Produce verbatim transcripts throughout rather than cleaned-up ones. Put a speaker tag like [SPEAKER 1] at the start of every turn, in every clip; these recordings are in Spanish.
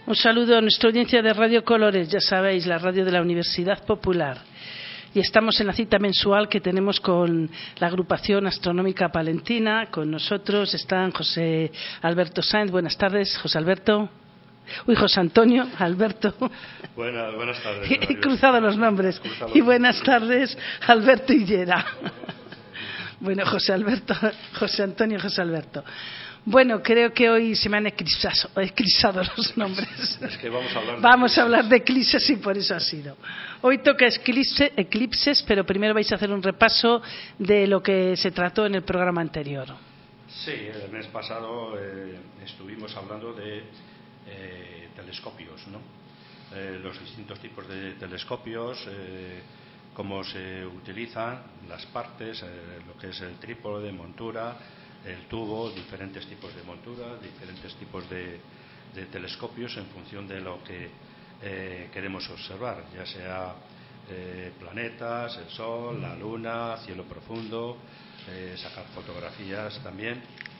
[SPEAKER 1] Un saludo a nuestra audiencia de Radio Colores, ya sabéis, la radio de la Universidad Popular. Y estamos en la cita mensual que tenemos con la agrupación astronómica palentina. Con nosotros están José Alberto Sáenz. Buenas tardes, José Alberto. Uy, José Antonio, Alberto.
[SPEAKER 2] Buena, buenas tardes.
[SPEAKER 1] He cruzado los nombres. Y buenas tardes, Alberto Hillera. Bueno, José Alberto, José Antonio, José Alberto. Bueno, creo que hoy se me han eclipsado, eclipsado los nombres.
[SPEAKER 2] Es que vamos a hablar de
[SPEAKER 1] Vamos
[SPEAKER 2] eclipses.
[SPEAKER 1] a hablar de eclipses y por eso ha sido. Hoy toca eclipse, eclipses, pero primero vais a hacer un repaso de lo que se trató en el programa anterior.
[SPEAKER 2] Sí, el mes pasado eh, estuvimos hablando de eh, telescopios, ¿no? Eh, los distintos tipos de telescopios, eh, cómo se utilizan, las partes, eh, lo que es el trípode, montura, el tubo, diferentes tipos de montura, diferentes tipos de, de telescopios en función de lo que eh, queremos observar, ya sea eh, planetas, el Sol, la Luna, cielo profundo, eh, sacar fotografías también.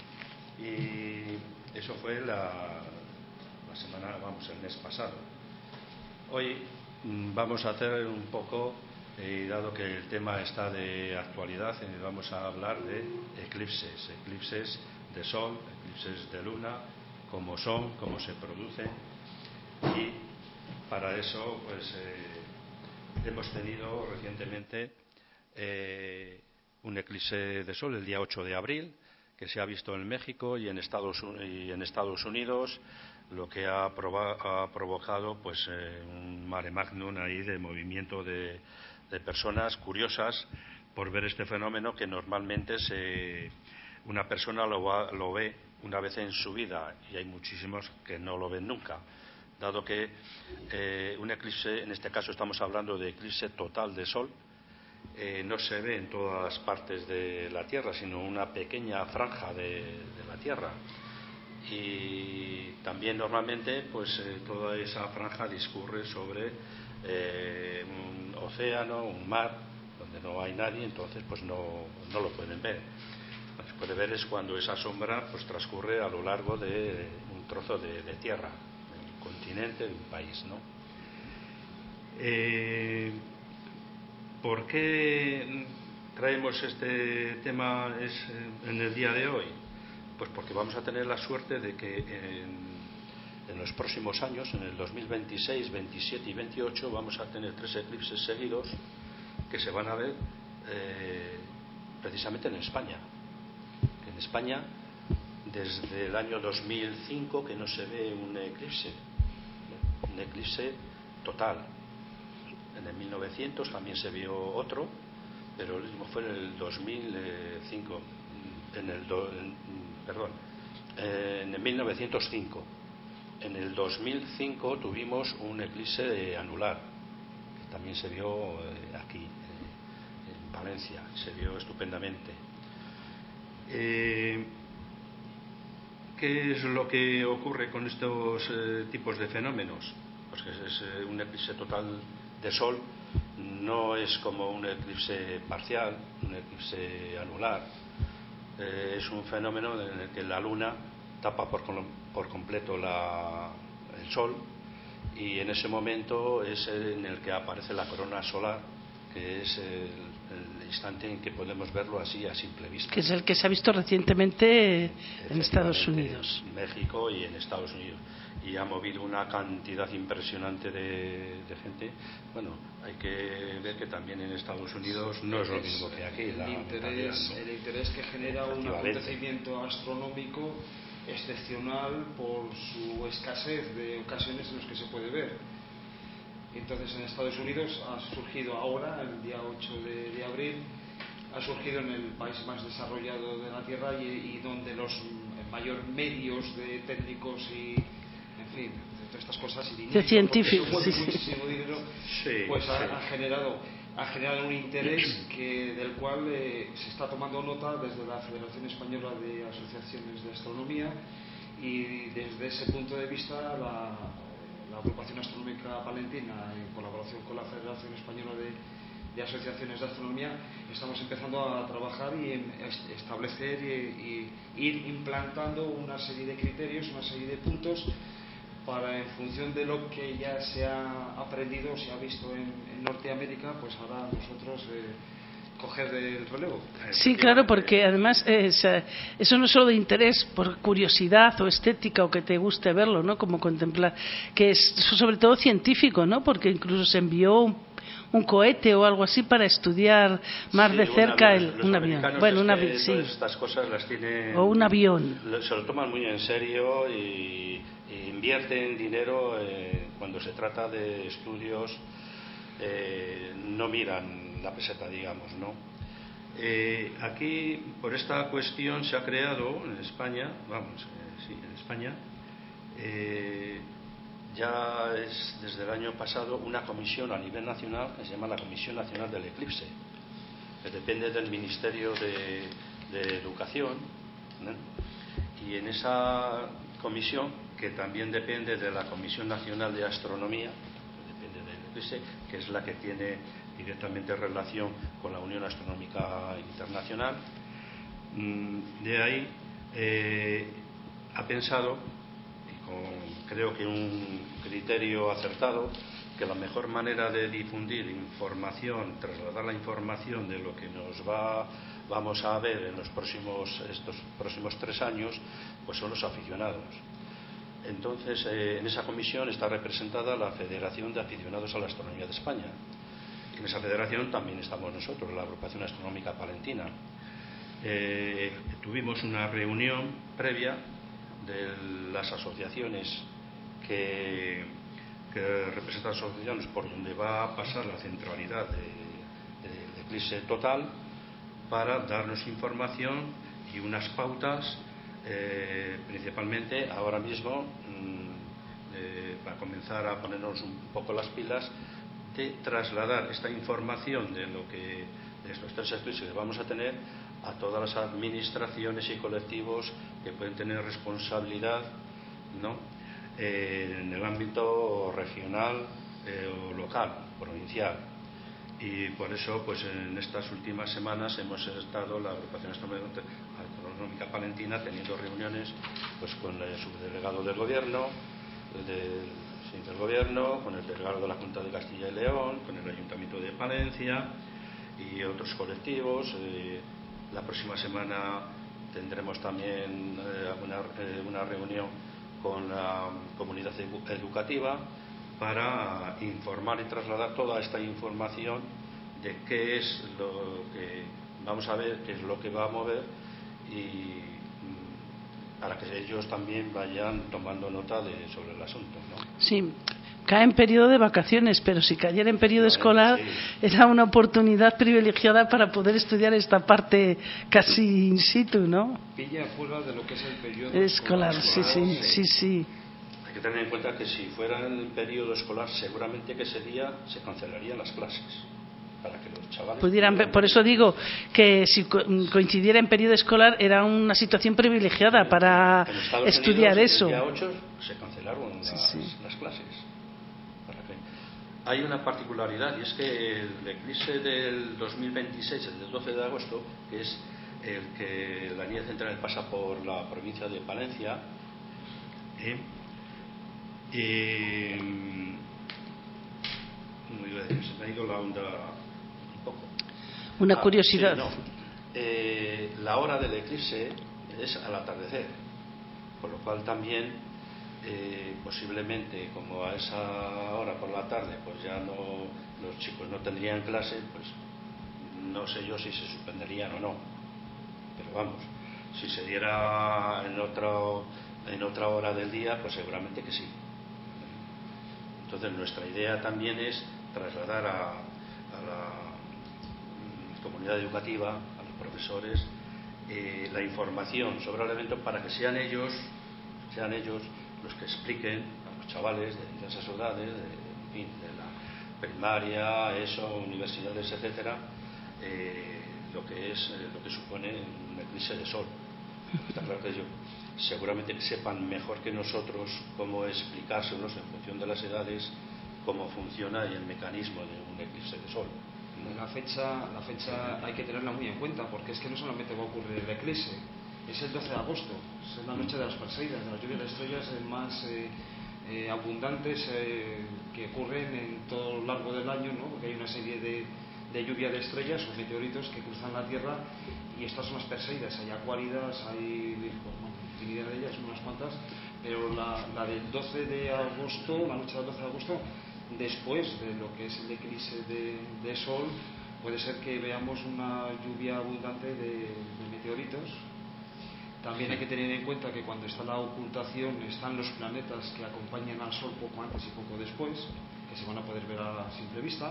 [SPEAKER 2] Y eso fue la, la semana, vamos, el mes pasado. Hoy mmm, vamos a hacer un poco, eh, dado que el tema está de actualidad, eh, vamos a hablar de eclipses, eclipses de Sol, eclipses de Luna, cómo son, cómo se producen. Y para eso, pues, eh, hemos tenido recientemente eh, un eclipse de Sol el día ocho de abril, que se ha visto en México y en Estados, y en Estados Unidos, lo que ha, proba, ha provocado pues eh, un mare magnum ahí de movimiento de, de personas curiosas por ver este fenómeno que normalmente se, una persona lo, va, lo ve una vez en su vida y hay muchísimos que no lo ven nunca, dado que eh, un eclipse, en este caso estamos hablando de eclipse total de Sol, Eh, no se ve en todas partes de la Tierra, sino una pequeña franja de, de la Tierra. Y también normalmente pues eh, toda esa franja discurre sobre eh, un océano, un mar, donde no hay nadie, entonces pues no, no lo pueden ver. Lo que se puede ver es cuando esa sombra pues transcurre a lo largo de un trozo de, de tierra, de un continente, de un país, ¿no? Eh, ¿Por qué traemos este tema es, en el día de hoy? Pues porque vamos a tener la suerte de que en, en los próximos años, en el dos mil veintiséis, veintisiete y veintiocho, vamos a tener tres eclipses seguidos que se van a ver eh, precisamente en España. En España, desde el año dos mil cinco, que no se ve un eclipse, un eclipse total. En el mil novecientos también se vio otro, pero el último fue en el dos mil cinco, en el do, en, perdón, eh, en el mil novecientos cinco. En el dos mil cinco tuvimos un eclipse anular, que también se vio eh, aquí, eh, en Valencia, se vio estupendamente. Eh, ¿Qué es lo que ocurre con estos eh, tipos de fenómenos? Pues que es eh, un eclipse total de Sol, no es como un eclipse parcial, un eclipse anular. Eh, es un fenómeno en el que la Luna tapa por, por completo la, el Sol, y en ese momento es en el que aparece la corona solar, que es el, el instante en que podemos verlo así a simple vista.
[SPEAKER 1] Que es el que se ha visto recientemente en Estados Unidos.
[SPEAKER 2] En México y en Estados Unidos. Y ha movido una cantidad impresionante de, de gente. Bueno, hay que ver que también en Estados Unidos no es lo mismo que aquí.
[SPEAKER 3] El,
[SPEAKER 2] la
[SPEAKER 3] interés,
[SPEAKER 2] ¿no?
[SPEAKER 3] el interés que genera un acontecimiento astronómico excepcional por su escasez de ocasiones en las que se puede ver. Entonces en Estados Unidos ha surgido ahora, el día ocho de abril, ha surgido en el país más desarrollado de la Tierra y, y donde los mayor medios de técnicos y, en fin, de todas estas cosas y dinero,
[SPEAKER 1] de científicos,
[SPEAKER 3] porque
[SPEAKER 1] sí,
[SPEAKER 3] muchísimo
[SPEAKER 1] sí.
[SPEAKER 3] dinero,
[SPEAKER 2] sí,
[SPEAKER 3] pues
[SPEAKER 2] sí.
[SPEAKER 3] Ha, ha generado ha generado un interés que, del cual eh, se está tomando nota desde la Federación Española de Asociaciones de Astronomía, y desde ese punto de vista la la agrupación astronómica palentina, en colaboración con la Federación Española de, de Asociaciones de Astronomía, estamos empezando a trabajar y en establecer y, y ir implantando una serie de criterios, una serie de puntos para, en función de lo que ya se ha aprendido, se ha visto en, en Norteamérica, pues ahora nosotros eh, coger el relevo.
[SPEAKER 1] Sí, claro, porque además eh, eso no es solo de interés, por curiosidad o estética o que te guste verlo, ¿no? Como contemplar, que es sobre todo científico, ¿no? Porque incluso se envió un, un cohete o algo así para estudiar más
[SPEAKER 2] sí,
[SPEAKER 1] de cerca
[SPEAKER 2] un avión.
[SPEAKER 1] el,
[SPEAKER 2] Los
[SPEAKER 1] un avión.
[SPEAKER 2] Bueno,
[SPEAKER 1] un
[SPEAKER 2] avión,
[SPEAKER 1] sí.
[SPEAKER 2] Todas estas cosas las tienen.
[SPEAKER 1] O un avión.
[SPEAKER 2] Se lo toman muy en serio y, y invierten dinero eh, cuando se trata de estudios. Eh, no miran la peseta, digamos, ¿no? Eh, aquí, por esta cuestión, se ha creado en España, vamos, eh, sí, en España, eh, ya es desde el año pasado una comisión a nivel nacional que se llama la Comisión Nacional del Eclipse, que depende del Ministerio de, de Educación, ¿no? Y en esa comisión, que también depende de la Comisión Nacional de Astronomía, que es la que tiene directamente relación con la Unión Astronómica Internacional, de ahí eh, ha pensado, y con creo que un criterio acertado, que la mejor manera de difundir información, trasladar la información de lo que nos va vamos a ver en los próximos estos próximos tres años, pues son los aficionados. Entonces, eh, en esa comisión está representada la Federación de Aficionados a la Astronomía de España. En esa federación también estamos nosotros, la Agrupación Astronómica Palentina. Eh, tuvimos una reunión previa de las asociaciones que, que representan las asociaciones por donde va a pasar la centralidad de, de, de Eclipse Total, para darnos información y unas pautas. Eh, principalmente ahora mismo mmm, eh, para comenzar a ponernos un poco las pilas de trasladar esta información de lo que de estos tres estudios que vamos a tener a todas las administraciones y colectivos que pueden tener responsabilidad, ¿no? eh, en el ámbito regional eh, o local, provincial. Y por eso, pues en estas últimas semanas hemos estado, la Agrupación Astronómica Palentina, teniendo reuniones pues con el subdelegado del Gobierno, del, sí, del Gobierno, con el delegado de la Junta de Castilla y León, con el Ayuntamiento de Palencia y otros colectivos. Eh, la próxima semana tendremos también eh, una, eh, una reunión con la comunidad educativa, para informar y trasladar toda esta información de qué es lo que vamos a ver, qué es lo que va a mover, y para que ellos también vayan tomando nota de, sobre el asunto, ¿no?
[SPEAKER 1] Sí, cae en periodo de vacaciones, pero si cayera en periodo
[SPEAKER 2] Vale,
[SPEAKER 1] escolar,
[SPEAKER 2] sí.
[SPEAKER 1] Era una oportunidad privilegiada para poder estudiar esta parte casi in situ, ¿no?
[SPEAKER 3] Pilla fuera de lo que es el periodo
[SPEAKER 1] escolar.
[SPEAKER 3] escolar.
[SPEAKER 1] Sí, sí, sí, sí.
[SPEAKER 2] Hay que tener en cuenta que si fuera en el periodo escolar, seguramente que ese día se cancelarían las clases, para que los chavales
[SPEAKER 1] pudieran ver. Por eso digo que si coincidiera en periodo escolar era una situación privilegiada
[SPEAKER 2] en,
[SPEAKER 1] para
[SPEAKER 2] en Estados
[SPEAKER 1] estudiar
[SPEAKER 2] Unidos,
[SPEAKER 1] eso.
[SPEAKER 2] El día ocho se cancelaron las,
[SPEAKER 1] sí, sí.
[SPEAKER 2] las clases. ¿Para qué? Hay una particularidad, y es que el eclipse del dos mil veintiséis, el del doce de agosto, que es el que la línea central pasa por la provincia de Palencia, ¿eh? Eh, se me ha ido la onda un poco.
[SPEAKER 1] Una
[SPEAKER 2] ah,
[SPEAKER 1] curiosidad.
[SPEAKER 2] Sí, no. eh, la hora del eclipse es al atardecer, por lo cual también eh, posiblemente, como a esa hora por la tarde pues ya no, los chicos no tendrían clase, pues no sé yo si se suspenderían o no, pero vamos, si se diera en otro en otra hora del día, pues seguramente que sí. Entonces nuestra idea también es trasladar a, a la comunidad educativa, a los profesores, eh, la información sobre el evento, para que sean ellos, sean ellos los que expliquen a los chavales de diversas edades, de, en fin, de la primaria, ESO, universidades, etcétera, eh, lo que es eh, lo que supone un eclipse de sol. Está claro que ellos seguramente sepan mejor que nosotros cómo explicárselos en función de las edades cómo funciona y el mecanismo de un eclipse de sol.
[SPEAKER 3] La fecha, la fecha hay que tenerla muy en cuenta, porque es que no solamente va a ocurrir el eclipse, es el doce de agosto, es la noche de las Perseidas, de la lluvia de estrellas más, eh, eh, abundantes eh, que ocurren en todo lo largo del año, ¿no? Porque hay una serie de, de lluvia de estrellas o meteoritos que cruzan la Tierra, y estas son las perseguidas. Hay acuáridas, hay pues, bueno, infinidad de ellas, unas cuantas, pero la, la del doce de agosto, la noche del doce de agosto, después de lo que es el eclipse de, de Sol, puede ser que veamos una lluvia abundante de, de meteoritos. También hay que tener en cuenta que cuando está la ocultación están los planetas que acompañan al Sol poco antes y poco después, que se van a poder ver a simple vista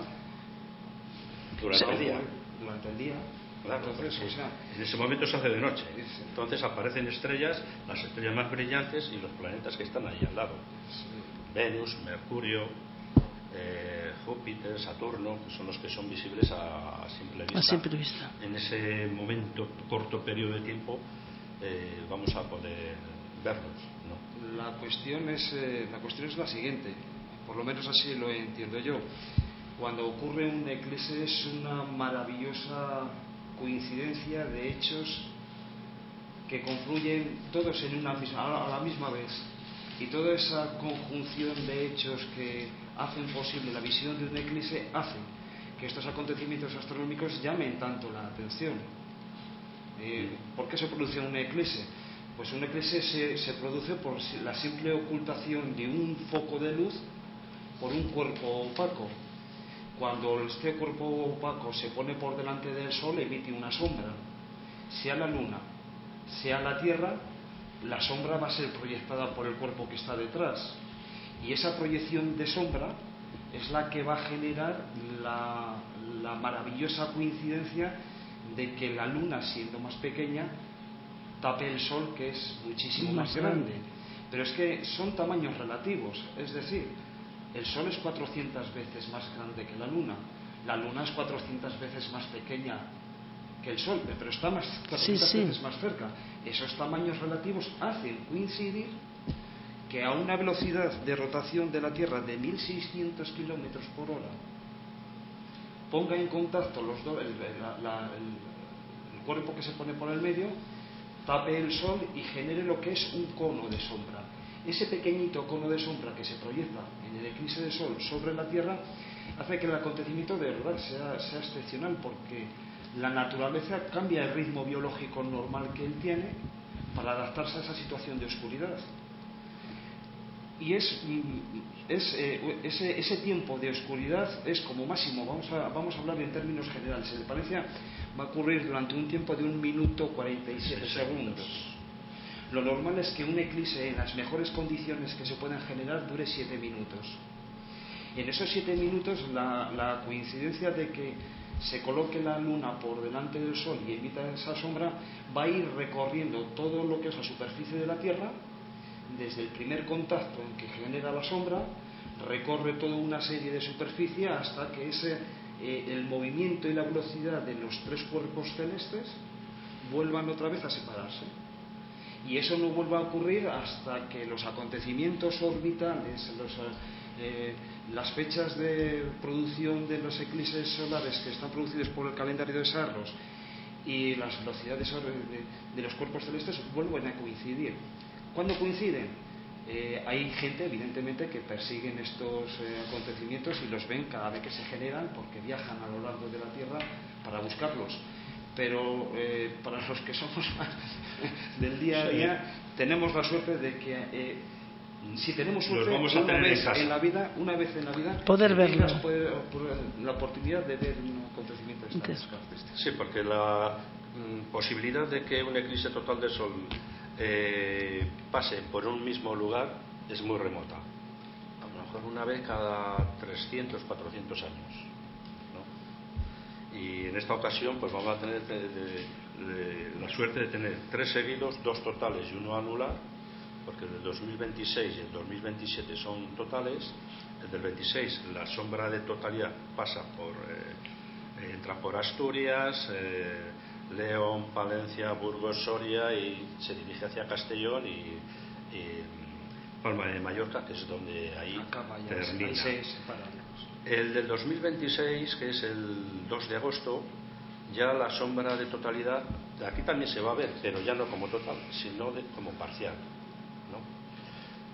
[SPEAKER 2] durante el día.
[SPEAKER 3] Durante el día.
[SPEAKER 2] Claro,
[SPEAKER 3] entonces, o sea,
[SPEAKER 2] en ese momento se hace de noche. Entonces aparecen estrellas, las estrellas más brillantes y los planetas que están ahí al lado.
[SPEAKER 3] Sí.
[SPEAKER 2] Venus, Mercurio, eh, Júpiter, Saturno, que son los que son visibles a, a simple vista.
[SPEAKER 1] A simple vista.
[SPEAKER 2] En ese momento, corto periodo de tiempo, eh, vamos a poder verlos, ¿no?
[SPEAKER 3] La cuestión es eh, la cuestión es la siguiente, por lo menos así lo entiendo yo. Cuando ocurre un eclipse es una maravillosa coincidencia de hechos que confluyen todos en una misma, a la misma vez, y toda esa conjunción de hechos que hacen posible la visión de un eclipse hace que estos acontecimientos astronómicos llamen tanto la atención. Eh, ¿Por qué se produce un eclipse? Pues un eclipse se, se produce por la simple ocultación de un foco de luz por un cuerpo opaco. Cuando este cuerpo opaco se pone por delante del Sol, emite una sombra. Sea la Luna, sea la Tierra, la sombra va a ser proyectada por el cuerpo que está detrás. Y esa proyección de sombra es la que va a generar la, la maravillosa coincidencia de que la Luna, siendo más pequeña, tape el Sol, que es muchísimo más grande. Pero es que son tamaños relativos, es decir, el Sol es cuatrocientas veces más grande que la Luna, la Luna es cuatrocientas veces más pequeña que el Sol, pero está más, cuatrocientas sí, sí. veces más cerca. Esos tamaños relativos hacen coincidir que a una velocidad de rotación de la Tierra de mil seiscientos kilómetros por hora ponga en contacto los do, el, la, la, el, el cuerpo que se pone por el medio, tape el Sol y genere lo que es un cono de sombra. Ese pequeñito cono de sombra que se proyecta en el eclipse de Sol sobre la Tierra hace que el acontecimiento de verdad sea, sea excepcional, porque la naturaleza cambia el ritmo biológico normal que él tiene para adaptarse a esa situación de oscuridad. Y es, es eh, ese, ese tiempo de oscuridad es como máximo, vamos a, vamos a hablar en términos generales, en Palencia va a ocurrir durante un tiempo de un minuto cuarenta y siete segundos. Lo normal es que un eclipse en las mejores condiciones que se puedan generar dure siete minutos. En esos siete minutos la, la coincidencia de que se coloque la Luna por delante del Sol y emita esa sombra va a ir recorriendo todo lo que es la superficie de la Tierra, desde el primer contacto en que genera la sombra, recorre toda una serie de superficie hasta que ese, eh, el movimiento y la velocidad de los tres cuerpos celestes vuelvan otra vez a separarse. Y eso no vuelva a ocurrir hasta que los acontecimientos orbitales, los, eh, las fechas de producción de los eclipses solares que están producidos por el calendario de Saros y las velocidades de, de los cuerpos celestes vuelven a coincidir. ¿Cuándo coinciden? Eh, hay gente, evidentemente, que persiguen estos eh, acontecimientos y los ven cada vez que se generan, porque viajan a lo largo de la Tierra para buscarlos. Pero eh, para los que somos más del día a día, sí. tenemos la suerte de que eh, si tenemos suerte una vez en, en la vida, una vez en la vida,
[SPEAKER 1] poder verlo,
[SPEAKER 3] poder, la oportunidad de ver un acontecimiento de estas características.
[SPEAKER 2] Sí, porque la mm, posibilidad de que un eclipse total de Sol eh, pase por un mismo lugar es muy remota. A lo mejor una vez cada trescientos, cuatrocientos años. Y en esta ocasión pues vamos a tener de, de, de, la suerte de tener tres seguidos, dos totales y uno anular, porque el del dos mil veintiséis y el dos mil veintisiete son totales. El del veintiséis, la sombra de totalidad pasa por eh, entra por Asturias, eh, León, Palencia, Burgos, Soria y se dirige hacia Castellón y, y Palma de Mallorca, que es donde ahí
[SPEAKER 3] acaba ya,
[SPEAKER 2] termina.
[SPEAKER 3] Ahí se separa.
[SPEAKER 2] El del dos mil veintiséis, que es el dos de agosto, ya la sombra de totalidad, aquí también se va a ver, pero ya no como total, sino de, como parcial, ¿no?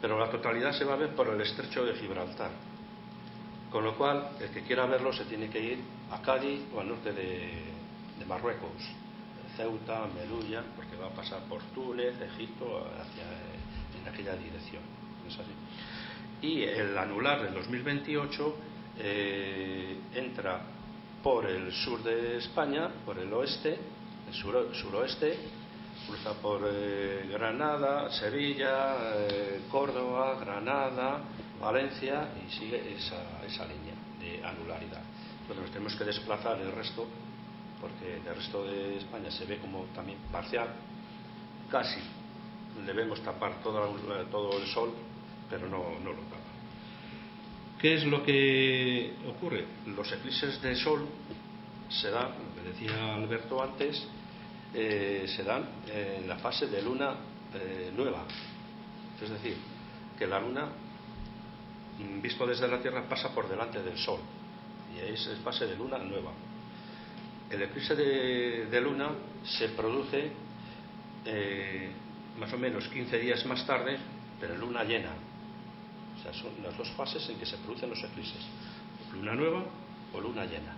[SPEAKER 2] pero la totalidad se va a ver por el estrecho de Gibraltar. Con lo cual, el que quiera verlo se tiene que ir a Cádiz o al norte de, de Marruecos, Ceuta, Melilla, porque va a pasar por Túnez, Egipto, hacia, en aquella dirección. ¿Es así? Y el anular del dos mil veintiocho eh, entra por el sur de España, por el oeste, el sur, suroeste, cruza por eh, Granada, Sevilla, eh, Córdoba, Granada, Valencia y sigue esa, esa línea de anularidad. Entonces nos tenemos que desplazar el resto, porque el resto de España se ve como también parcial, casi debemos tapar todo, todo el sol, pero no, no lo tapa. ¿Qué es lo que ocurre? Los eclipses de sol se dan, lo que decía Alberto antes, eh, se dan en la fase de luna eh, nueva. Es decir, que la luna, visto desde la Tierra, pasa por delante del sol. Y ahí es fase de luna nueva. El eclipse de, de luna se produce eh, más o menos quince días más tarde, pero en luna llena. O sea, son las dos fases en que se producen los eclipses: luna nueva o luna llena.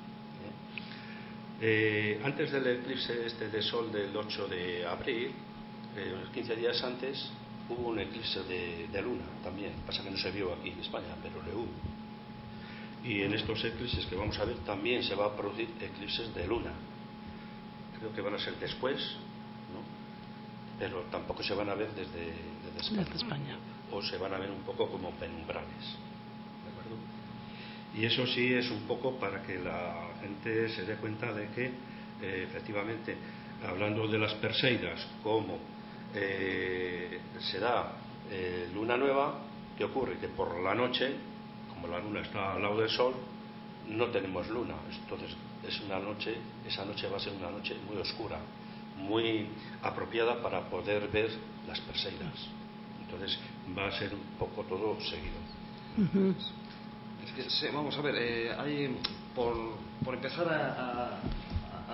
[SPEAKER 2] ¿Eh? Eh, antes del eclipse este de sol del ocho de abril, eh, unos quince días antes, hubo un eclipse de, de luna también. Pasa que no se vio aquí en España, pero le hubo. Y en estos eclipses que vamos a ver también se va a producir eclipses de luna. Creo que van a ser después, ¿no? Pero tampoco se van a ver desde, desde España.
[SPEAKER 1] Desde España.
[SPEAKER 2] O se van a ver un poco como penumbrales. ¿De acuerdo? Y eso sí es un poco para que la gente se dé cuenta de que eh, efectivamente, hablando de las Perseidas, como eh, se da eh, luna nueva, ¿qué ocurre? Que por la noche, como la luna está al lado del sol, no tenemos luna. Entonces es una noche, esa noche va a ser una noche muy oscura, muy apropiada para poder ver las Perseidas. Entonces va a ser un poco todo seguido.
[SPEAKER 1] Uh-huh.
[SPEAKER 3] Es que, sí, vamos a ver, eh, hay, por, por empezar a, a,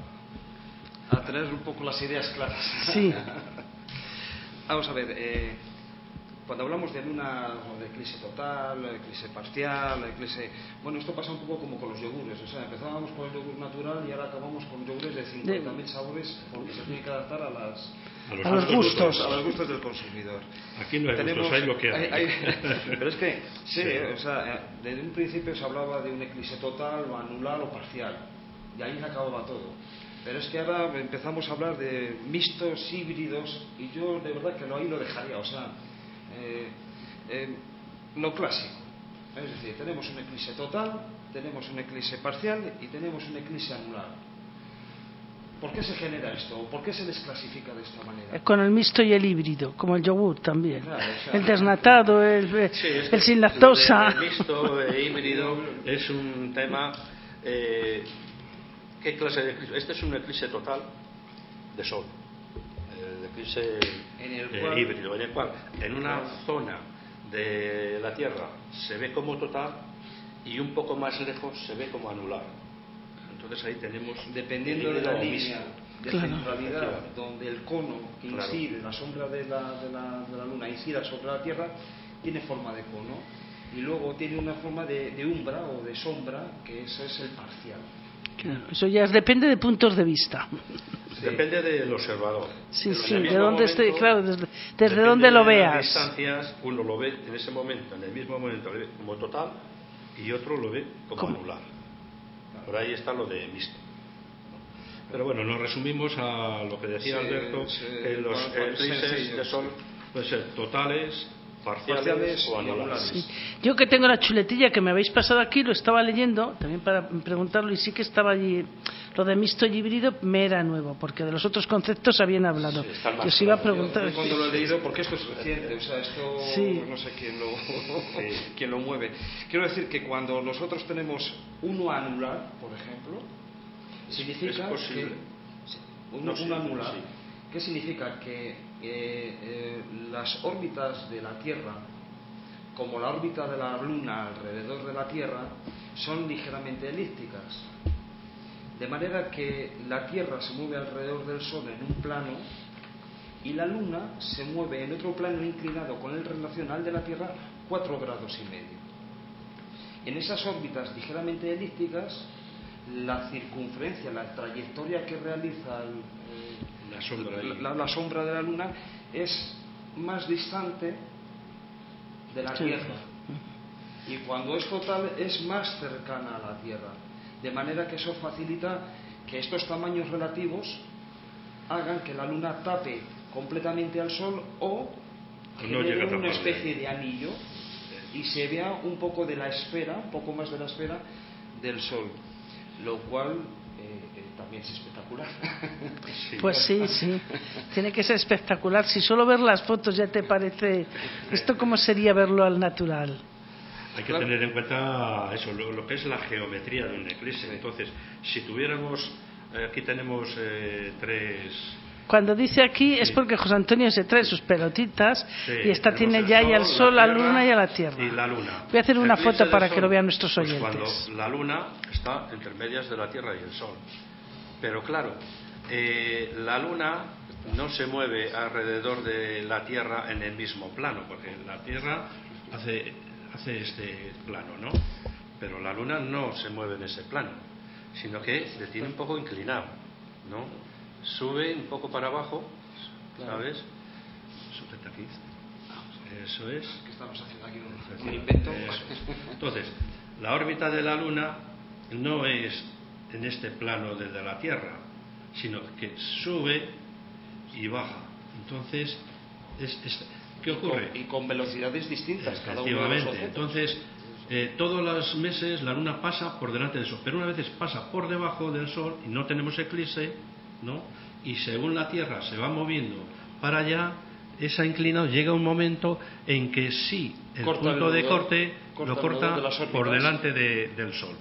[SPEAKER 3] a, a tener un poco las ideas claras.
[SPEAKER 1] Sí.
[SPEAKER 3] Vamos a ver, eh, cuando hablamos de luna, de eclipse total, eclipse parcial, eclipse... Bueno, esto pasa un poco como con los yogures. O sea, empezábamos con el yogur natural y ahora acabamos con yogures de cincuenta mil sabores, porque se tiene que adaptar a las...
[SPEAKER 2] A los,
[SPEAKER 3] a los
[SPEAKER 2] gustos,
[SPEAKER 3] gustos, a los gustos del consumidor.
[SPEAKER 2] Aquí no hay
[SPEAKER 3] Tenemos,
[SPEAKER 2] gustos, hay lo que hay.
[SPEAKER 3] hay, hay pero es que, sí,
[SPEAKER 2] sí.
[SPEAKER 3] o sea, desde un principio se hablaba de un eclipse total, o anular o parcial, y ahí se acababa todo. Pero es que ahora empezamos a hablar de mixtos, híbridos, y yo de verdad que lo, ahí lo dejaría, o sea, eh, eh, lo clásico. Es decir, tenemos un eclipse total, tenemos un eclipse parcial y tenemos un eclipse anular. ¿Por qué se genera esto? ¿Por qué se les clasifica de esta manera?
[SPEAKER 1] Con el mixto y el híbrido, como el yogur también.
[SPEAKER 3] Claro, o sea,
[SPEAKER 1] el desnatado, el,
[SPEAKER 2] sí, es
[SPEAKER 1] el sin lactosa.
[SPEAKER 2] El mixto e híbrido es un tema... Eh, ¿Qué clase de eclipse? Este es un eclipse total de sol. El eclipse
[SPEAKER 3] en el
[SPEAKER 2] eh,
[SPEAKER 3] cual,
[SPEAKER 2] híbrido, en el cual en una zona de la Tierra se ve como total y un poco más lejos se ve como anular. Entonces ahí tenemos,
[SPEAKER 3] dependiendo de la línea de
[SPEAKER 1] claro.
[SPEAKER 3] centralidad, donde el cono que
[SPEAKER 2] claro.
[SPEAKER 3] incide, la sombra de la, de, la, de la luna incida sobre la Tierra, tiene forma de cono, y luego tiene una forma de, de umbra o de sombra, que eso es el parcial.
[SPEAKER 1] Claro, eso ya depende de puntos de vista.
[SPEAKER 2] Sí. Depende del observador.
[SPEAKER 1] Sí,
[SPEAKER 2] Pero
[SPEAKER 1] sí, de dónde esté, claro, desde, desde dónde lo
[SPEAKER 2] de
[SPEAKER 1] veas.
[SPEAKER 2] Las distancias, uno lo ve en ese momento, en el mismo momento, lo ve como total y otro lo ve como
[SPEAKER 1] ¿Cómo?
[SPEAKER 2] anular. Por ahí está lo de mixto. Pero bueno, nos resumimos a lo que decía
[SPEAKER 3] sí,
[SPEAKER 2] Alberto,
[SPEAKER 3] sí,
[SPEAKER 2] que los eclipses de sol pueden ser totales, parciales, parciales o anulares.
[SPEAKER 1] Sí. Yo que tengo la chuletilla que me habéis pasado aquí, lo estaba leyendo, también para preguntarlo, y sí que estaba allí, lo de mixto y híbrido me era nuevo, porque de los otros conceptos habían hablado.
[SPEAKER 2] Sí,
[SPEAKER 1] yo os iba a preguntar.
[SPEAKER 3] Yo, yo cuando lo he leído, porque esto es reciente, o sea, esto
[SPEAKER 1] sí.
[SPEAKER 3] no sé quién lo, sí. quién lo mueve. Quiero decir que cuando nosotros tenemos uno anular, por ejemplo, significa
[SPEAKER 2] es posible.
[SPEAKER 3] que un,
[SPEAKER 2] no,
[SPEAKER 3] un
[SPEAKER 2] sí,
[SPEAKER 3] anular,
[SPEAKER 2] sí.
[SPEAKER 3] ¿qué significa? Que eh, eh, las órbitas de la Tierra, como la órbita de la Luna alrededor de la Tierra, son ligeramente elípticas. De manera que la Tierra se mueve alrededor del Sol en un plano y la Luna se mueve en otro plano inclinado con el relacional de la Tierra cuatro grados y medio. En esas órbitas ligeramente elípticas, la circunferencia, la trayectoria que realiza el, eh,
[SPEAKER 2] la, sombra
[SPEAKER 3] la, la sombra de la Luna es más distante de la Tierra, y cuando es total es más cercana a la Tierra, de manera que eso facilita que estos tamaños relativos hagan que la Luna tape completamente al Sol o genere
[SPEAKER 2] no
[SPEAKER 3] una especie de anillo y se vea un poco de la esfera, un poco más de la esfera del Sol, lo cual eh, eh, también es espectacular.
[SPEAKER 1] Sí. Pues sí, sí, tiene que ser espectacular. Si solo ver las fotos ya te parece, ¿esto cómo sería verlo al natural?
[SPEAKER 2] Hay que tener en cuenta eso, lo, lo que es la geometría de un eclipse.
[SPEAKER 3] Sí.
[SPEAKER 2] Entonces, si tuviéramos, eh, aquí tenemos eh, tres...
[SPEAKER 1] Cuando dice aquí
[SPEAKER 2] sí.
[SPEAKER 1] es porque José Antonio se trae sus pelotitas,
[SPEAKER 2] sí,
[SPEAKER 1] y esta tiene ya y al Sol, la, la Luna y a la Tierra.
[SPEAKER 2] Y la Luna.
[SPEAKER 1] Voy a hacer una foto para
[SPEAKER 2] Sol,
[SPEAKER 1] que lo vean nuestros oyentes.
[SPEAKER 2] Pues cuando la Luna está entre medias de la Tierra y el Sol. Pero claro, eh, la Luna no se mueve alrededor de la Tierra en el mismo plano, porque la Tierra hace, hace este plano, ¿no? Pero la Luna no se mueve en ese plano, sino que le tiene un poco inclinado, ¿no? Sube un poco para abajo, ¿sabes? Sujeta aquí. Eso es.
[SPEAKER 3] ¿Qué estamos haciendo aquí? Un invento.
[SPEAKER 2] Entonces, la órbita de la Luna no es en este plano desde la Tierra, sino que sube y baja. Entonces, es, es, ¿qué ocurre?
[SPEAKER 3] Y con, y con velocidades distintas cada uno de los objetos.
[SPEAKER 2] Entonces, eh, todos los meses la Luna pasa por delante del Sol, pero una vez pasa por debajo del Sol y no tenemos eclipse, ¿no? Y según la Tierra se va moviendo para allá, esa inclinación llega un momento en que sí, el corta punto el de corte corta lo corta de por delante de, del Sol.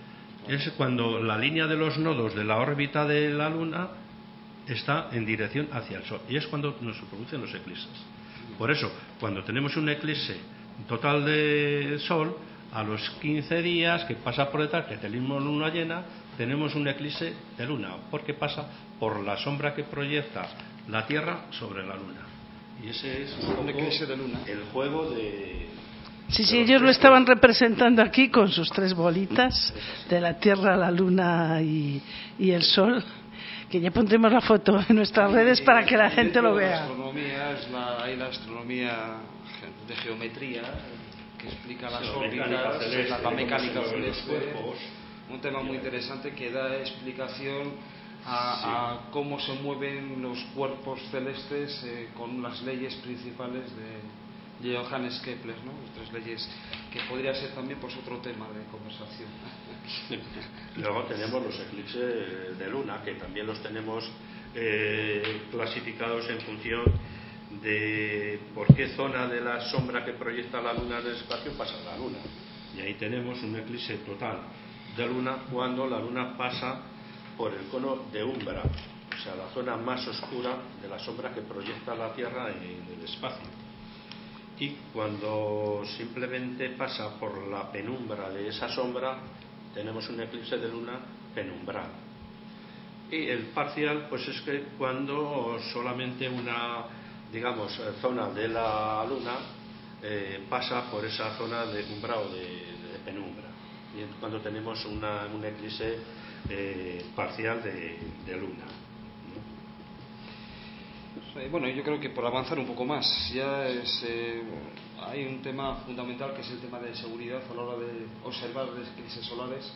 [SPEAKER 2] Es cuando la línea de los nodos de la órbita de la Luna está en dirección hacia el Sol, y es cuando nos producen los eclipses. Por eso, cuando tenemos un eclipse total de Sol, a los quince días que pasa por detrás, que tenemos luna llena, tenemos un eclipse de Luna, porque pasa por la sombra que proyecta la Tierra sobre la Luna. Y ese es un, un eclipse de Luna. El juego de...
[SPEAKER 1] Sí, sí, ellos lo estaban representando aquí con sus tres bolitas de la Tierra, la Luna y, y el Sol, que ya pondremos la foto en nuestras redes para que la gente lo vea.
[SPEAKER 3] La astronomía es la, hay la astronomía de geometría que explica las órbitas, la, la mecánica celeste, un tema muy interesante que da explicación a, a cómo se mueven los cuerpos celestes eh, con las leyes principales de, de Johannes Kepler, ¿no? Otras leyes que podría ser también pues otro tema de conversación.
[SPEAKER 2] Luego tenemos los eclipses de Luna, que también los tenemos eh, clasificados en función de por qué zona de la sombra que proyecta la Luna del espacio pasa la Luna. Y ahí tenemos un eclipse total de Luna cuando la Luna pasa por el cono de Umbra, o sea, la zona más oscura de la sombra que proyecta la Tierra en el espacio. Y cuando simplemente pasa por la penumbra de esa sombra, tenemos un eclipse de Luna penumbral. Y el parcial, pues es que cuando solamente una, digamos, zona de la Luna eh, pasa por esa zona de umbra o de, de penumbra. Y es cuando tenemos una, un eclipse eh, parcial de, de Luna.
[SPEAKER 3] Bueno, yo creo que por avanzar un poco más, ya es, eh, hay un tema fundamental que es el tema de seguridad a la hora de observar eclipses solares.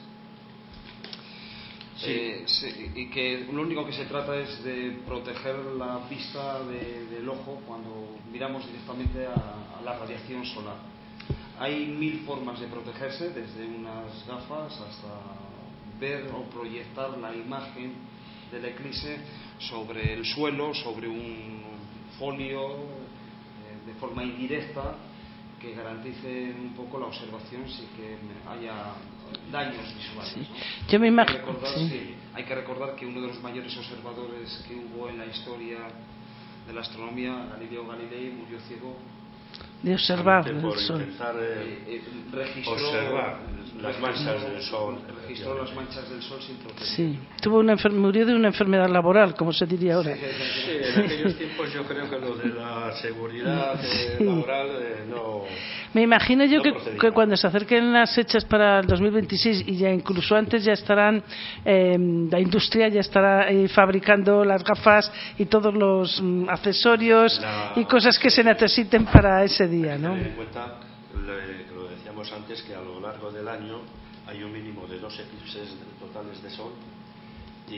[SPEAKER 3] Sí. Eh, sí, y que lo único que se trata es de proteger la vista de, del ojo cuando miramos directamente a, a la radiación solar. Hay mil formas de protegerse, desde unas gafas hasta ver o proyectar la imagen del eclipse sobre el suelo, sobre un folio, eh, de forma indirecta, que garantice un poco la observación sin que haya daños visuales, ¿no?
[SPEAKER 1] Sí. Yo me imagino.
[SPEAKER 3] Hay que recordar,
[SPEAKER 1] sí.
[SPEAKER 3] sí, hay que recordar que uno de los mayores observadores que hubo en la historia de la astronomía, Galileo Galilei, murió ciego
[SPEAKER 1] De observar el
[SPEAKER 2] por
[SPEAKER 1] sol.
[SPEAKER 2] intentar eh,
[SPEAKER 3] eh, eh, registró,
[SPEAKER 2] observar las manchas del sol.
[SPEAKER 3] Registró las manchas del sol sin proceder.
[SPEAKER 1] Sí, tuvo una enfer- murió de una enfermedad laboral, como se diría ahora.
[SPEAKER 2] Sí, en aquellos tiempos yo creo que lo de la seguridad eh,
[SPEAKER 1] sí.
[SPEAKER 2] laboral eh, no.
[SPEAKER 1] Me imagino yo
[SPEAKER 2] no
[SPEAKER 1] que,
[SPEAKER 2] procedía.
[SPEAKER 1] que cuando se acerquen las fechas para el dos mil veintiséis y ya incluso antes ya estarán, eh, la industria ya estará eh, fabricando las gafas y todos los mm, accesorios
[SPEAKER 2] La...
[SPEAKER 1] y cosas que se necesiten para ese día, ¿no?
[SPEAKER 2] Tener en cuenta, le, que lo decíamos antes, que a lo largo del año hay un mínimo de dos eclipses totales de sol y,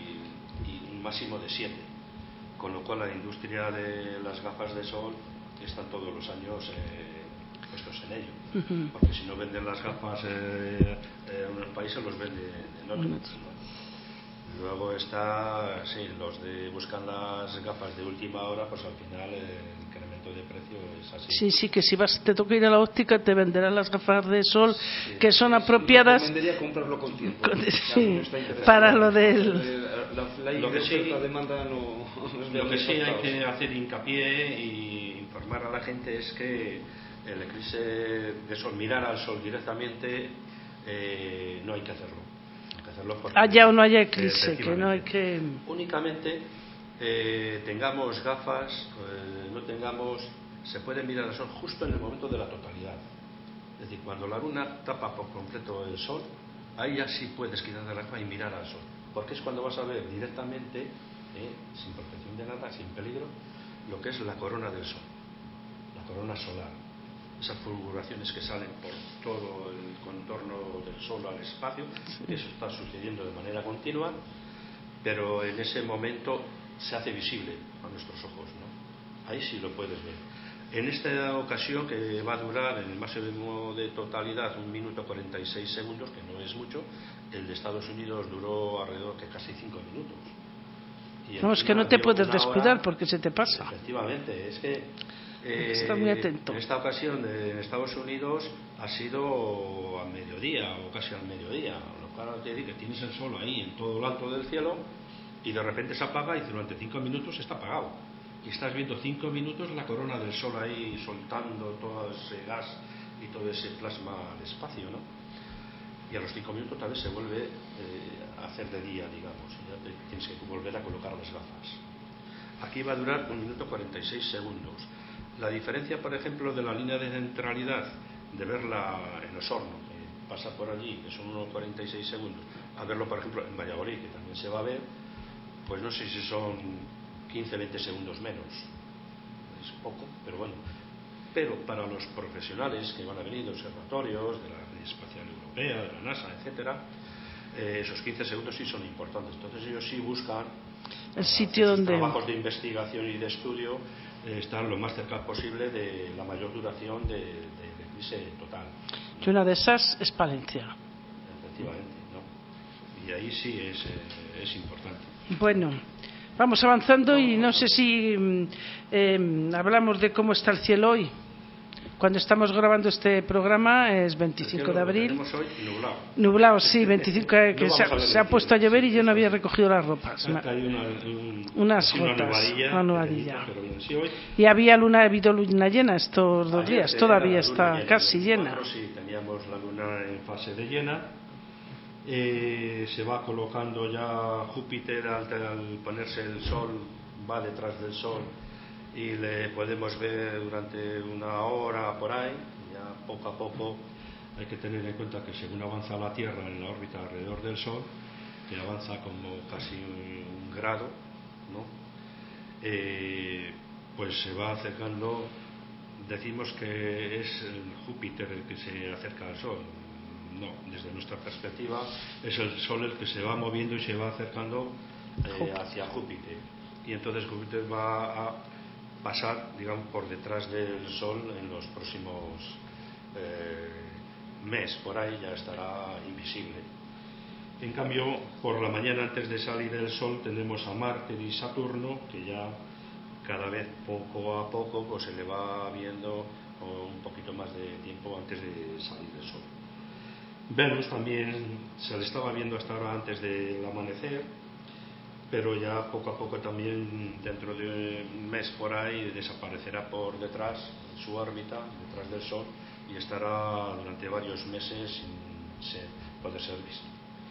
[SPEAKER 2] y un máximo de siete, con lo cual la industria de las gafas de sol están todos los años eh, puestos en ello, uh-huh. porque si no venden las gafas eh, eh, en unos países los venden en otros, ¿no? Luego está, sí, los de buscan las gafas de última hora, pues al final el incremento de precio es así.
[SPEAKER 1] Sí, sí, que si vas, te toca ir a la óptica te venderán las gafas de sol
[SPEAKER 2] sí,
[SPEAKER 1] que son
[SPEAKER 3] sí,
[SPEAKER 1] apropiadas.
[SPEAKER 3] Recomendaría comprarlo con tiempo.
[SPEAKER 1] Con,
[SPEAKER 3] sí,
[SPEAKER 1] para lo del.
[SPEAKER 3] La, la, la
[SPEAKER 2] lo que sí,
[SPEAKER 3] la demanda no, no es
[SPEAKER 2] lo que sí hay que hacer hincapié y informar a la gente es que el eclipse de sol, mirar al sol directamente, eh, no hay que hacerlo.
[SPEAKER 1] Haya o no haya eclipse, que no hay que...
[SPEAKER 2] Únicamente eh, tengamos gafas, eh, no tengamos, se puede mirar al sol justo en el momento de la totalidad. Es decir, cuando la luna tapa por completo el sol, ahí ya sí puedes quitar la gafa y mirar al sol, porque es cuando vas a ver directamente, eh, sin protección de nada, sin peligro, lo que es la corona del sol, la corona solar. Esas fulguraciones que salen por todo el contorno del sol al espacio, sí. Eso está sucediendo de manera continua, pero en ese momento se hace visible a nuestros ojos, ¿no? Ahí sí lo puedes ver. En esta ocasión, que va a durar en el máximo de totalidad un minuto cuarenta y seis segundos, que no es mucho, el de Estados Unidos duró alrededor de casi cinco minutos.
[SPEAKER 1] Y no, es que no te puedes descuidar hora, porque se te pasa.
[SPEAKER 2] Efectivamente, es que Eh,
[SPEAKER 1] Está muy atento.
[SPEAKER 2] En esta ocasión de, en Estados Unidos ha sido al mediodía o casi al mediodía, lo cual te dice que tienes el sol ahí en todo lo alto del cielo y de repente se apaga y durante cinco minutos está apagado y estás viendo cinco minutos la corona del sol ahí soltando todo ese gas y todo ese plasma al espacio, ¿no? Y a los cinco minutos tal vez se vuelve eh, a hacer de día, digamos, y ya te tienes que volver a colocar las gafas. Aquí va a durar un minuto cuarenta y seis segundos. La diferencia, por ejemplo, de la línea de centralidad, de verla en Osorno, que pasa por allí, que son unos cuarenta y seis segundos, a verlo, por ejemplo, en Valladolid, que también se va a ver, pues no sé si son quince a veinte segundos menos. Es poco, pero bueno. Pero para los profesionales que van a venir de observatorios, de la Red Espacial Europea, de la NASA, etcétera, eh, esos quince segundos sí son importantes. Entonces ellos sí buscan
[SPEAKER 1] el sitio donde
[SPEAKER 2] trabajos de investigación y de estudio eh, estar lo más cerca posible de la mayor duración de, de, de eclipse total.
[SPEAKER 1] Y una de esas es Palencia.
[SPEAKER 2] Efectivamente, ¿no? Y ahí sí es, eh, es importante.
[SPEAKER 1] Bueno, vamos avanzando y no sé si eh, hablamos de cómo está el cielo hoy. Cuando estamos grabando este programa es veinticinco de abril.
[SPEAKER 2] Tenemos hoy nublado.
[SPEAKER 1] Nublado, sí, veinticinco, que
[SPEAKER 2] no
[SPEAKER 1] se, ha, se ha puesto a llover y yo no había recogido las ropas.
[SPEAKER 2] Acá hay una, un,
[SPEAKER 1] unas
[SPEAKER 2] una
[SPEAKER 1] gotas,
[SPEAKER 2] nubadilla,
[SPEAKER 1] una nubadilla.
[SPEAKER 2] Pero bien, sí, hoy,
[SPEAKER 1] y había luna, ha habido luna llena estos dos
[SPEAKER 2] ayer
[SPEAKER 1] días, todavía está
[SPEAKER 2] llena,
[SPEAKER 1] casi llena.
[SPEAKER 2] Sí, teníamos la luna en fase de llena. Eh, se va colocando ya Júpiter al, al ponerse el sol, va detrás del sol y le podemos ver durante una hora por ahí. Ya poco a poco hay que tener en cuenta que según avanza la Tierra en la órbita alrededor del sol, que avanza como casi un, un grado, ¿no? Eh, pues se va acercando. Decimos que es el Júpiter el que se acerca al sol. No, desde nuestra perspectiva es el Sol el que se va moviendo y se va acercando eh, hacia Júpiter, y entonces Júpiter va a pasar, digamos, por detrás del Sol en los próximos eh, meses, por ahí ya estará invisible. En cambio, por la mañana antes de salir el Sol tenemos a Marte y Saturno, que ya cada vez poco a poco pues se le va viendo un poquito más de tiempo antes de salir el Sol. Venus también se le estaba viendo hasta ahora antes del amanecer, pero ya poco a poco también dentro de un mes por ahí desaparecerá por detrás en su órbita, detrás del Sol, y estará durante varios meses sin ser, poder ser visto,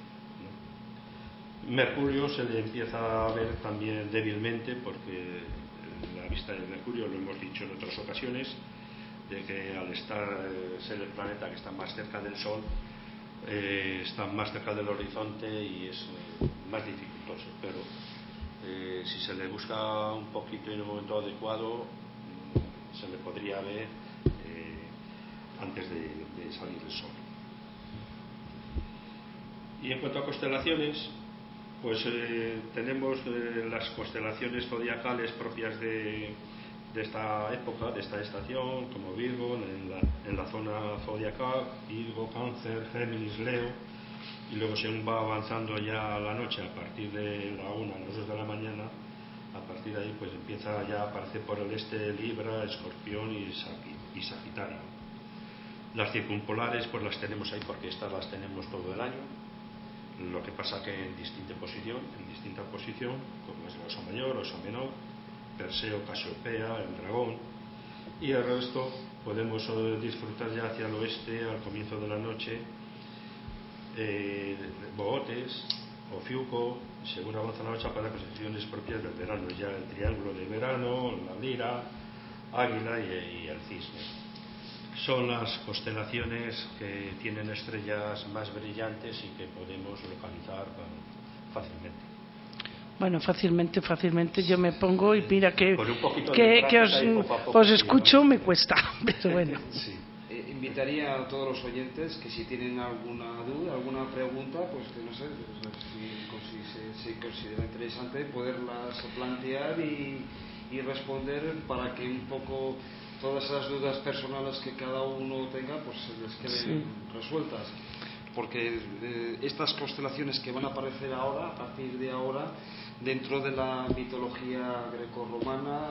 [SPEAKER 2] ¿no? Mercurio se le empieza a ver también débilmente, porque la vista de Mercurio, lo hemos dicho en otras ocasiones, de que al estar eh, ser el planeta que está más cerca del Sol, eh, está más cerca del horizonte y es eh, más dificultoso, pero eh, si se le busca un poquito y en un momento adecuado, mm, se le podría ver eh, antes de, de salir el Sol. Y en cuanto a constelaciones, pues eh, tenemos eh, las constelaciones zodiacales propias de, de esta época, de esta estación, como Virgo, en la, en la zona zodiacal, Virgo, Cáncer, Géminis, Leo, y luego según va avanzando ya a la noche, a partir de la una, a las dos de la mañana, a partir de ahí pues empieza ya a aparecer por el este Libra, Escorpión y, y Sagitario. Las circumpolares pues las tenemos ahí porque estas las tenemos todo el año, lo que pasa que en distinta posición, en distinta posición, como es la Osa Mayor, Osa Menor, Perseo, Casiopea, el Dragón, y el resto podemos disfrutar ya hacia el oeste al comienzo de la noche eh, Bootes, Ofiuco, según avanza la noche para posiciones propias del verano, ya el triángulo de verano, la Lira, Águila y, y el Cisne. Son las constelaciones que tienen estrellas más brillantes y que podemos localizar fácilmente.
[SPEAKER 1] Bueno, fácilmente, fácilmente yo me pongo y mira que,
[SPEAKER 2] que,
[SPEAKER 1] que os, poco a poco, os escucho, sí, me cuesta, pero bueno.
[SPEAKER 3] Sí. Eh, invitaría a todos los oyentes que si tienen alguna duda, alguna pregunta, pues que no sé, si, si se si considera interesante poderlas plantear y, y responder para que un poco todas esas dudas personales que cada uno tenga pues se les queden, sí, resueltas, porque eh, estas constelaciones que van a aparecer ahora, a partir de ahora, dentro de la mitología grecorromana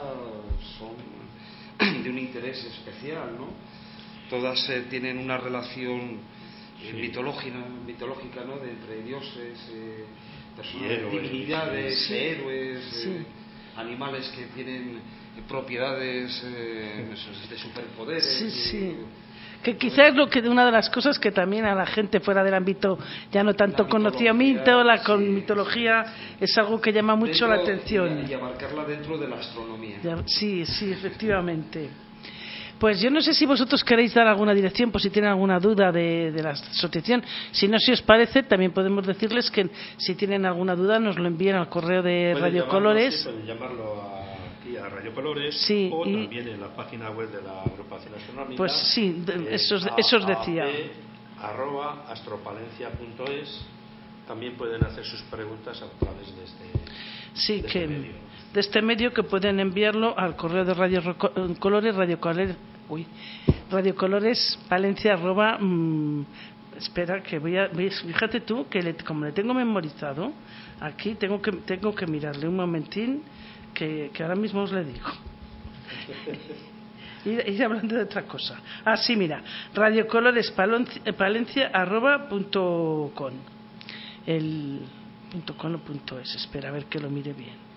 [SPEAKER 3] son de un interés especial, ¿no? Todas eh, tienen una relación eh, sí, mitológica, mitológica, ¿no? De entre dioses, eh, personas, divinidades, sí, héroes, sí, eh, animales que tienen propiedades eh, de superpoderes.
[SPEAKER 1] Sí, sí. Que quizás es lo que una de las cosas que también a la gente fuera del ámbito ya no tanto conocimiento, la sí, mitología sí, es algo que llama mucho dentro, la atención.
[SPEAKER 3] Y, y abarcarla dentro de la astronomía.
[SPEAKER 1] Ya, sí, sí, efectivamente. Pues yo no sé si vosotros queréis dar alguna dirección, por si tienen alguna duda de, de la asociación. Si no, si os parece, también podemos decirles que si tienen alguna duda nos lo envíen al correo de Radio Colores.
[SPEAKER 2] Sí, pueden llamarlo a, aquí a Radio Colores,
[SPEAKER 1] sí,
[SPEAKER 2] o
[SPEAKER 1] y,
[SPEAKER 2] también en la página web de la agrupación astronómica.
[SPEAKER 1] Pues sí, eso os decía.
[SPEAKER 2] arroba astropalencia punto es. También pueden hacer sus preguntas a través de este,
[SPEAKER 1] sí,
[SPEAKER 2] de
[SPEAKER 1] que,
[SPEAKER 2] este medio.
[SPEAKER 1] De este medio que pueden enviarlo al correo de Radio Colores, Radio Colores, uy, Radio Colores Palencia arroba, mmm, espera que voy a, fíjate tú que le, como le tengo memorizado, aquí tengo que tengo que mirarle un momentín que, que ahora mismo os le digo. Ir, ir hablando de otra cosa. Ah, sí, mira, Radio Colores Palencia, Palencia arroba punto com. El punto com o punto es, espera a ver que lo mire bien.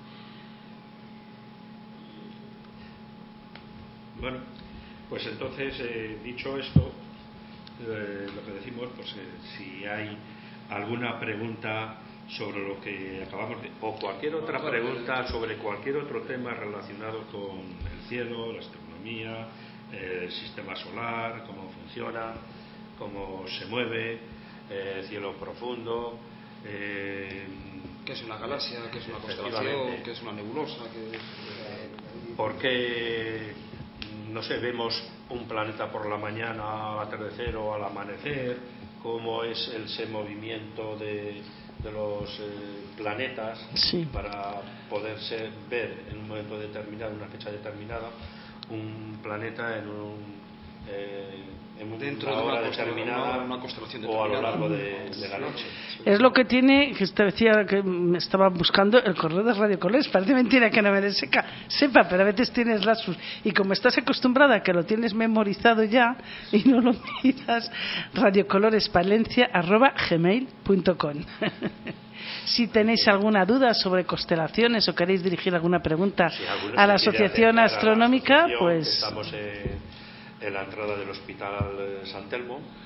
[SPEAKER 2] Bueno, pues entonces, eh, dicho esto, eh, lo que decimos, pues eh, si hay alguna pregunta sobre lo que acabamos de, o cualquier otra pregunta sobre cualquier otro tema relacionado con el cielo, la astronomía, eh, el sistema solar, cómo funciona, cómo se mueve, eh, el cielo profundo, eh,
[SPEAKER 3] qué es una galaxia, qué es una constelación, qué es una nebulosa, qué es...
[SPEAKER 2] ¿por qué, no sé, vemos un planeta por la mañana al atardecer o al amanecer? ¿Cómo es ese movimiento de, de los eh, planetas,
[SPEAKER 1] sí,
[SPEAKER 2] para poder ser, ver en un momento determinado, una fecha determinada, un planeta en un eh, en un,
[SPEAKER 3] dentro
[SPEAKER 2] una
[SPEAKER 3] de
[SPEAKER 2] hora
[SPEAKER 3] una
[SPEAKER 2] determinada,
[SPEAKER 3] una constelación
[SPEAKER 2] o a lo largo de, de la noche?
[SPEAKER 1] Es lo que tiene, que te decía que me estaba buscando el correo de Radio Colores. Parece mentira que no me den seca, sepa, pero a veces tienes lapsus. Y como estás acostumbrada a que lo tienes memorizado ya y no lo miras, radiocolorespalencia arroba gmail punto com. Si tenéis alguna duda sobre constelaciones o queréis dirigir alguna pregunta sí, a la Asociación Astronómica,
[SPEAKER 2] a la asociación,
[SPEAKER 1] pues...
[SPEAKER 2] Estamos en, en la entrada del Hospital San Telmo,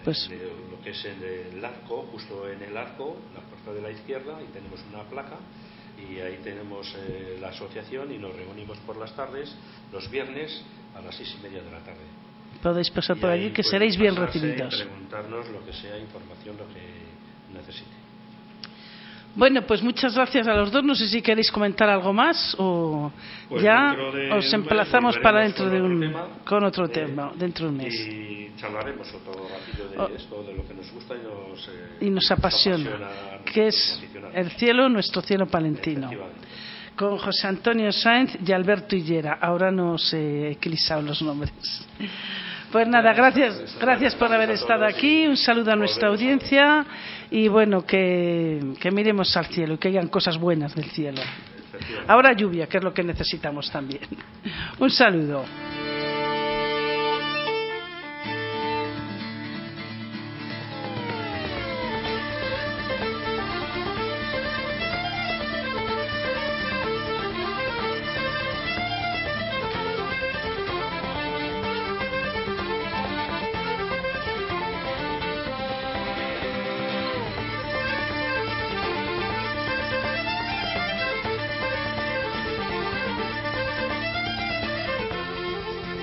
[SPEAKER 1] Pues
[SPEAKER 2] en lo que es en el arco, justo en el arco, la puerta de la izquierda, y tenemos una placa, y ahí tenemos eh, la asociación, y nos reunimos por las tardes, los viernes a las seis y media de la tarde.
[SPEAKER 1] Podéis pasar por allí, que seréis bien recibidos.
[SPEAKER 2] Preguntarnos lo que sea, información, lo que necesite.
[SPEAKER 1] Bueno, pues muchas gracias a los dos. No sé si queréis comentar algo más o
[SPEAKER 2] pues
[SPEAKER 1] ya
[SPEAKER 2] de
[SPEAKER 1] os emplazamos para dentro de un
[SPEAKER 2] tema,
[SPEAKER 1] con otro
[SPEAKER 2] eh,
[SPEAKER 1] tema dentro de un mes.
[SPEAKER 2] Y charlaremos otro ratito de oh. esto, de lo que nos gusta y nos, eh,
[SPEAKER 1] y nos apasiona, nos apasiona que es el cielo, nuestro cielo palentino. Con José Antonio Sáenz y Alberto Hillera. Ahora no os he eclipsado los nombres. Pues nada, gracias, gracias por haber estado aquí. Un saludo a nuestra audiencia y bueno, que, que miremos al cielo y que hayan cosas buenas del cielo. Ahora lluvia, que es lo que necesitamos también. Un saludo.